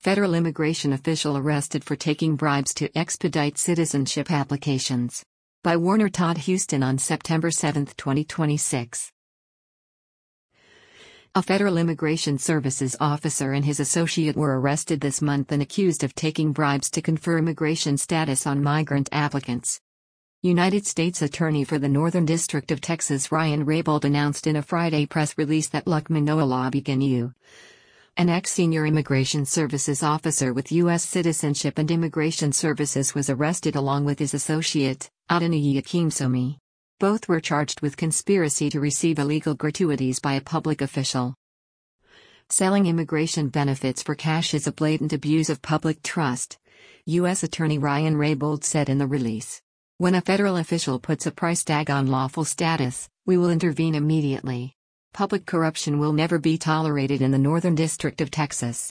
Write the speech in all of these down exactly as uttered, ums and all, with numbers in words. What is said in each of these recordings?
Federal immigration official arrested for taking bribes to expedite citizenship applications. By Warner Todd Huston on September seventh, twenty twenty-six. A Federal Immigration Services officer and his associate were arrested this month and accused of taking bribes to confer immigration status on migrant applicants. United States Attorney for the Northern District of Texas Ryan Raybould announced in a Friday press release that Lukman Ginyu, an ex-senior Immigration Services officer with U S Citizenship and Immigration Services, was arrested along with his associate, Adeniyi Akinsomi. Both were charged with conspiracy to receive illegal gratuities by a public official. Selling immigration benefits for cash is a blatant abuse of public trust, U S Attorney Ryan Raybould said in the release. When a federal official puts a price tag on lawful status, we will intervene immediately. Public corruption will never be tolerated in the Northern District of Texas.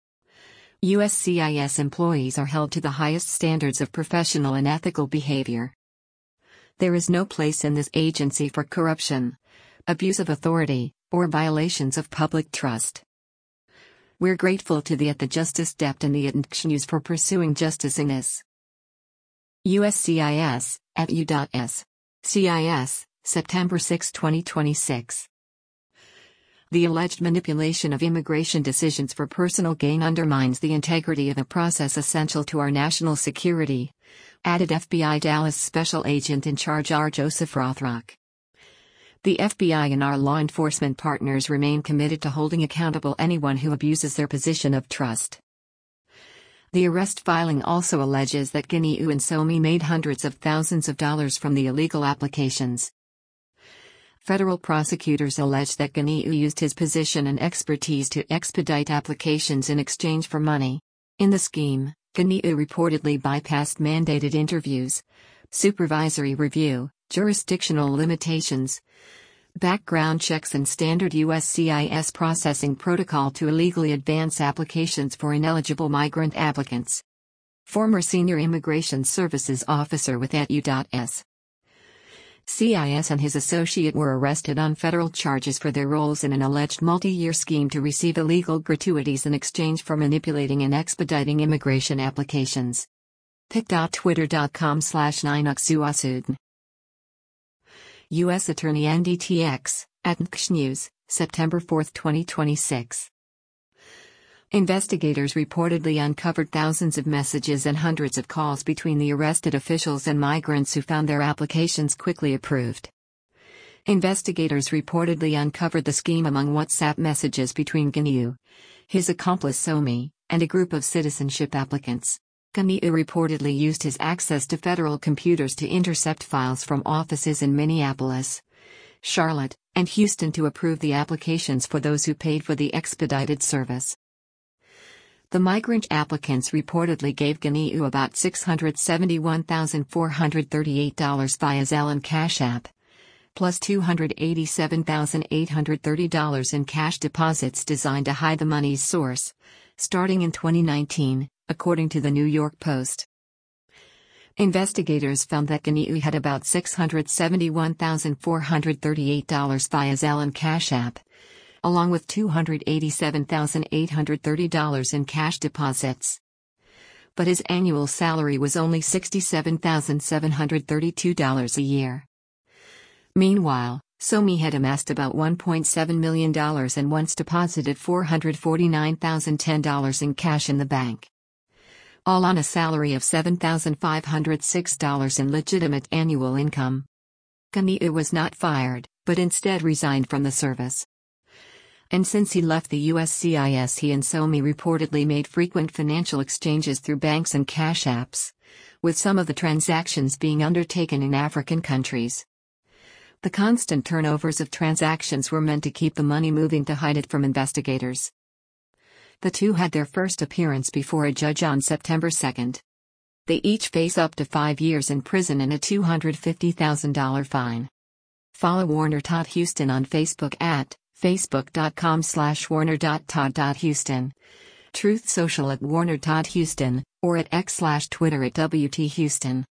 U S C I S employees are held to the highest standards of professional and ethical behavior. There is no place in this agency for corruption, abuse of authority, or violations of public trust. We're grateful to the at the Justice Dept and the at News for pursuing justice in this. U S C I S, at U.S. C I S, September sixth, twenty twenty-six. The alleged manipulation of immigration decisions for personal gain undermines the integrity of a process essential to our national security, added F B I Dallas Special Agent in Charge R. Joseph Rothrock. The F B I and our law enforcement partners remain committed to holding accountable anyone who abuses their position of trust. The arrest filing also alleges that Ginyu Akinsomi made hundreds of thousands of dollars from the illegal applications. Federal prosecutors allege that Ginyu used his position and expertise to expedite applications in exchange for money. In the scheme, Ginyu reportedly bypassed mandated interviews, supervisory review, jurisdictional limitations, background checks and standard U S C I S processing protocol to illegally advance applications for ineligible migrant applicants. Former senior Immigration Services officer with at U.S. C I S and his associate were arrested on federal charges for their roles in an alleged multi-year scheme to receive illegal gratuities in exchange for manipulating and expediting immigration applications. pic dot twitter dot com slash Ninux U S Attorney N D T X, at News, September fourth, twenty twenty-six. Investigators reportedly uncovered thousands of messages and hundreds of calls between the arrested officials and migrants who found their applications quickly approved. Investigators reportedly uncovered the scheme among WhatsApp messages between Ginyu, his accomplice Somi, and a group of citizenship applicants. Ginyu reportedly used his access to federal computers to intercept files from offices in Minneapolis, Charlotte, and Houston to approve the applications for those who paid for the expedited service. The migrant applicants reportedly gave Ginyu about six hundred seventy-one thousand four hundred thirty-eight dollars via Zelle and Cash App, plus two hundred eighty-seven thousand eight hundred thirty dollars in cash deposits designed to hide the money's source, starting in twenty nineteen, according to the New York Post. Investigators found that Ginyu had about six hundred seventy-one thousand four hundred thirty-eight dollars via Zelle and Cash App, along with two hundred eighty-seven thousand eight hundred thirty dollars in cash deposits. But his annual salary was only sixty-seven thousand seven hundred thirty-two dollars a year. Meanwhile, Somi had amassed about one point seven million dollars and once deposited four hundred forty-nine thousand ten dollars in cash in the bank. All on a salary of seven thousand five hundred six dollars in legitimate annual income. Ginyu was not fired, but instead resigned from the service. And since he left the U S C I S, he and Somi reportedly made frequent financial exchanges through banks and cash apps, with some of the transactions being undertaken in African countries. The constant turnovers of transactions were meant to keep the money moving to hide it from investigators. The two had their first appearance before a judge on September second. They each face up to five years in prison and a two hundred fifty thousand dollars fine. Follow Warner Todd Huston on Facebook at facebook dot com slash warner dot todd dot huston, Truth Social at Warner Todd Huston, or at X slash Twitter at W T Huston.